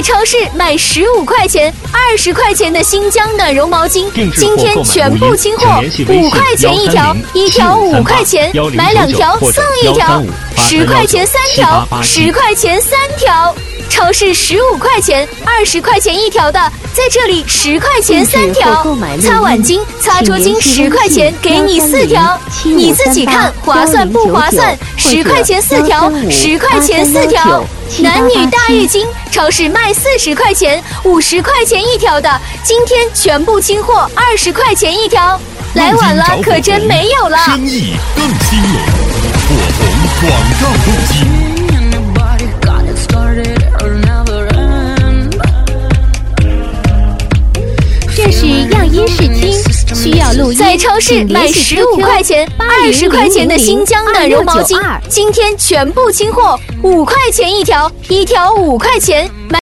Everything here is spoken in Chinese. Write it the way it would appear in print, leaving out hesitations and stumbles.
在超市买15块钱、20块钱的新疆暖绒毛巾，今天全部清货，5块钱一条，一条5块钱，买2条送1条，10块钱3条，10块钱3条。超市15块钱、20块钱一条的，在这里10块钱3条。擦碗巾、擦桌巾10块钱，给你4条，你自己看划算不划算？10块钱4条，10块钱4条。男女大浴巾，超市卖40块钱、50块钱一条的，今天全部清货，20块钱一条。来晚了可真没有了。 生意更兴隆，火红广告动机。 这是样音视听，需要录音。 在超市买15块钱、20块钱的新疆暖绒毛巾，今天全部清货，5块钱一条，一条5块钱。